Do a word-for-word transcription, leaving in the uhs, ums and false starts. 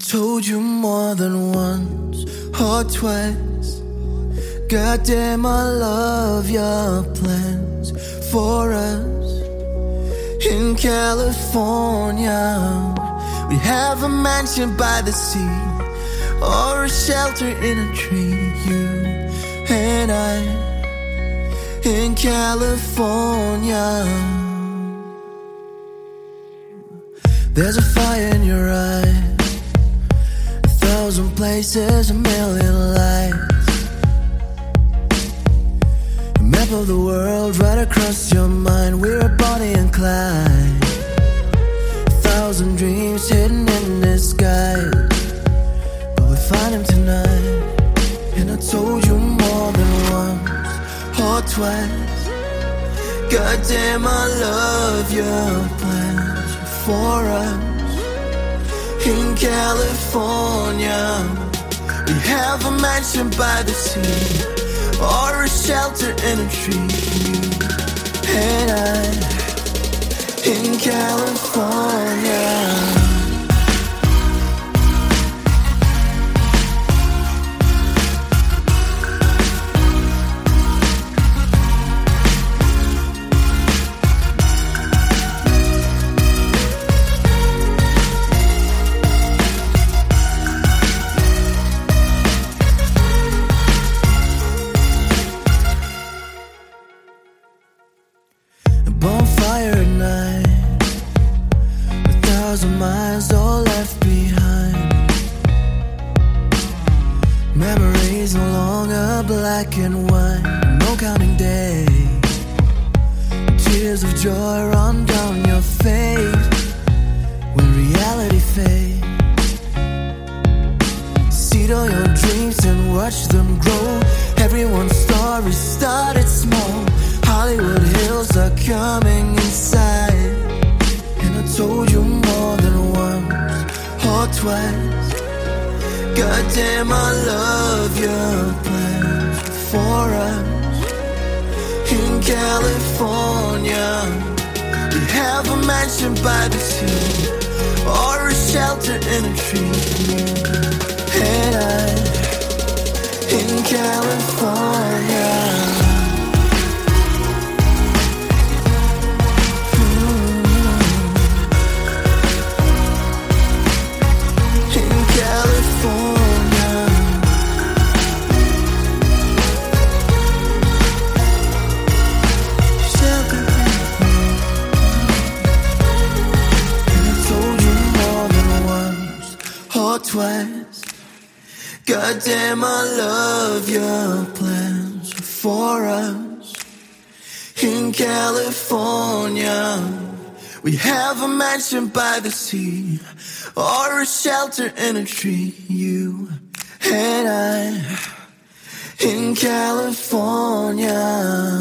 told you more than once or twice. Goddamn, I love your plans for us in California. We have a mansion by the sea or a shelter in a tree. You and I in California. There's a fire in your eyes, a thousand places, a million lights. A map of the world right across your mind. We're Bonnie and Clyde, a thousand dreams hidden in this sky, but we find them tonight. And I told you more than once or twice. Goddamn, I love your plans for us in California. We have a mansion by the sea or a shelter in a tree. You and I in California. Bonfire at night, a thousand miles all left behind. Memories no longer black and white, no counting days. Tears of joy run down your face when reality fades. Seed all your dreams and watch them grow. Everyone's story started small. Hollywood hills are coming inside. And I told you more than once or twice. Goddamn, I love your plans for us in California. We have a mansion by the sea or a shelter in a tree. And I in California. Twice. Goddamn, I love your plans for us in California. We have a mansion by the sea or a shelter in a tree. You and I in California.